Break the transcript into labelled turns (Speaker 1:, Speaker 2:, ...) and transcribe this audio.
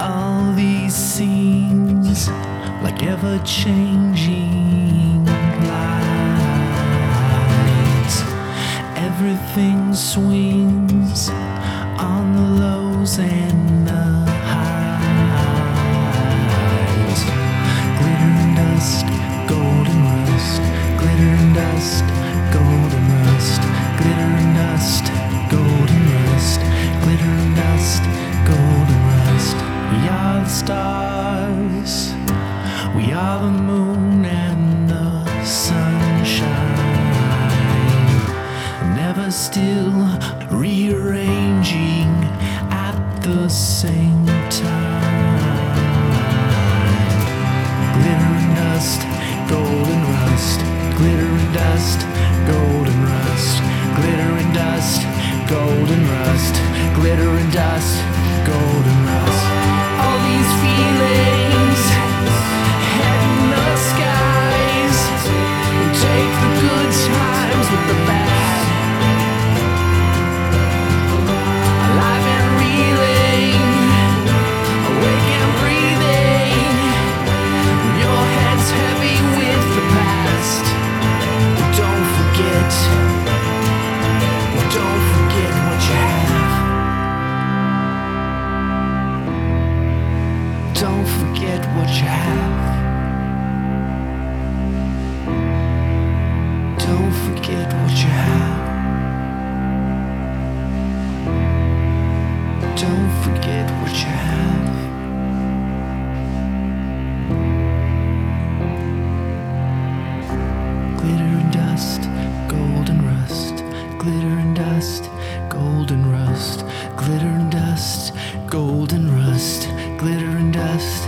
Speaker 1: All these scenes, like ever-changing lights. Everything swings on the lows and the highs. Glitter and dust, golden rust. Glitter and dust, golden rust. Glitter and dust, golden rust. Glitter and dust, golden rust. We are the stars, we are the moon and the sunshine, never still, rearranging at the same time. Glitter and dust, golden rust. Glitter and dust, golden rust. Glitter and dust, golden rust. Glitter and dust, golden rust. All these feelings, head in the skies. Take the good times with the bad. Alive and reeling, awake and breathing. Your head's heavy with the past. Don't forget what you have. Don't forget what you have. Don't forget what you have. Don't forget what you have. Glitter and dust, golden rust. Glitter and dust, golden rust. Glitter and dust, golden rust. Glitter and dust.